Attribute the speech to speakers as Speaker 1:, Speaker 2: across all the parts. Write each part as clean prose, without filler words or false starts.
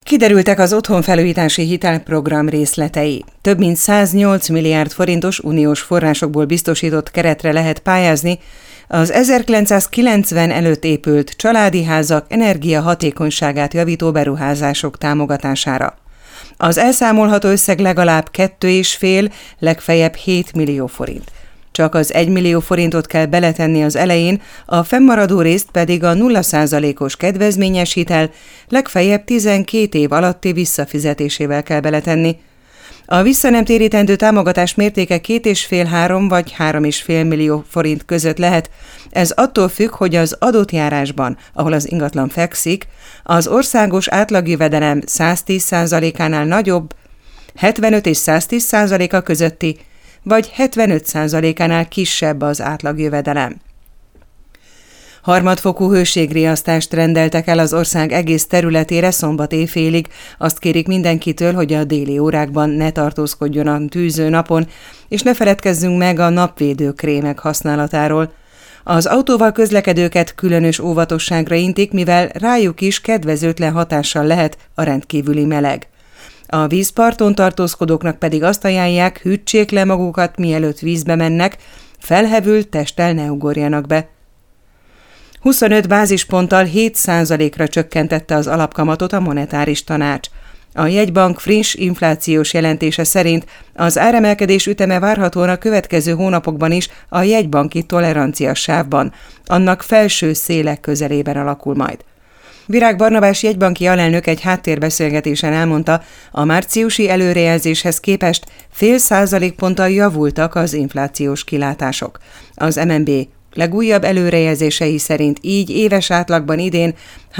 Speaker 1: Kiderültek az otthonfelújítási hitelprogram részletei. Több mint 108 milliárd forintos uniós forrásokból biztosított keretre lehet pályázni az 1990 előtt épült családi házak energiahatékonyságát javító beruházások támogatására. Az elszámolható összeg legalább 2,5, legfeljebb 7 millió forint. Csak az 1 millió forintot kell beletenni az elején, a fennmaradó részt pedig a 0%-os kedvezményes hitel legfeljebb 12 év alatti visszafizetésével kell beletenni. A visszanemtérítendő támogatás mértéke 2,5-3 vagy 3,5 millió forint között lehet. Ez attól függ, hogy az adott járásban, ahol az ingatlan fekszik, az országos átlagjövedelem 110%-ánál nagyobb, 75 és 110%-a közötti, vagy 75%-ánál kisebb az átlagjövedelem. Harmadfokú hőségriasztást rendeltek el az ország egész területére szombat éjfélig. Azt kérik mindenkitől, hogy a déli órákban ne tartózkodjon a tűző napon, és ne feledkezzünk meg a napvédő krémek használatáról. Az autóval közlekedőket különös óvatosságra intik, mivel rájuk is kedvezőtlen hatással lehet a rendkívüli meleg. A vízparton tartózkodóknak pedig azt ajánlják, hűtsék le magukat, mielőtt vízbe mennek, felhevült testtel ne ugorjanak be. 25 bázisponttal 7%-ra csökkentette az alapkamatot a monetáris tanács. A jegybank friss inflációs jelentése szerint az áremelkedés üteme várhatóan a következő hónapokban is a jegybanki tolerancia sávban, annak felső szélek közelében alakul majd. Virág Barnabás jegybanki alelnök egy háttérbeszélgetésen elmondta, a márciusi előrejelzéshez képest 0,5 ponttal javultak az inflációs kilátások. Az MNB legújabb előrejelzései szerint így éves átlagban idén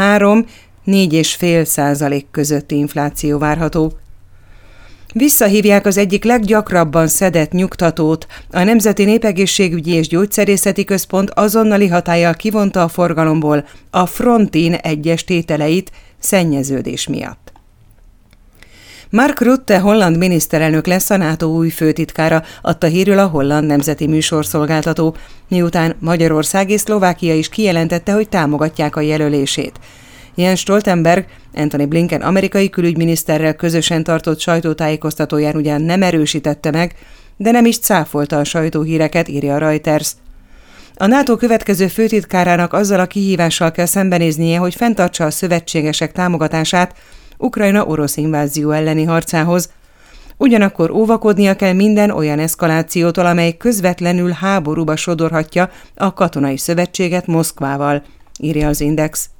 Speaker 1: 3-4,5% közötti infláció várható. Visszahívják az egyik leggyakrabban szedett nyugtatót. A Nemzeti Népegészségügyi és Gyógyszerészeti Központ azonnali hatállyal kivonta a forgalomból a Frontin egyes tételeit szennyeződés miatt. Mark Rutte holland miniszterelnök lesz a NATO új főtitkára, adta hírül a holland nemzeti műsorszolgáltató, miután Magyarország és Szlovákia is kijelentette, hogy támogatják a jelölését. Jens Stoltenberg, Antony Blinken amerikai külügyminiszterrel közösen tartott sajtótájékoztatóján ugyan nem erősítette meg, de nem is cáfolta a sajtóhíreket, írja a Reuters. A NATO következő főtitkárának azzal a kihívással kell szembenéznie, hogy fenntartsa a szövetségesek támogatását Ukrajna orosz invázió elleni harcához. Ugyanakkor óvakodnia kell minden olyan eszkalációtól, amely közvetlenül háborúba sodorhatja a katonai szövetséget Moszkvával, írja az Index.